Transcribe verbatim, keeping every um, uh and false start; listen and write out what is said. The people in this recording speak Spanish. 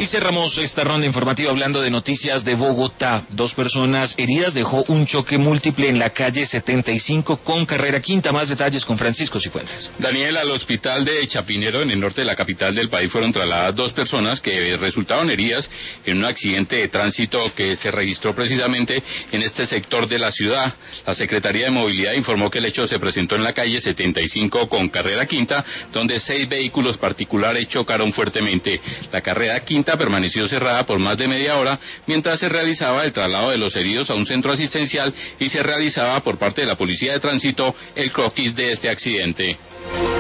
Y cerramos esta ronda informativa hablando de noticias de Bogotá. Dos personas heridas dejó un choque múltiple en la calle setenta y cinco con carrera quinta. Más detalles con Francisco Cifuentes. Daniel, al hospital de Chapinero, en el norte de la capital del país, fueron trasladadas dos personas que resultaron heridas en un accidente de tránsito que se registró precisamente en este sector de la ciudad. La Secretaría de Movilidad informó que el hecho se presentó en la calle setenta y cinco con carrera quinta, donde seis vehículos particulares chocaron fuertemente. La carrera quinta permaneció cerrada por más de media hora mientras se realizaba el traslado de los heridos a un centro asistencial y se realizaba por parte de la Policía de Tránsito el croquis de este accidente.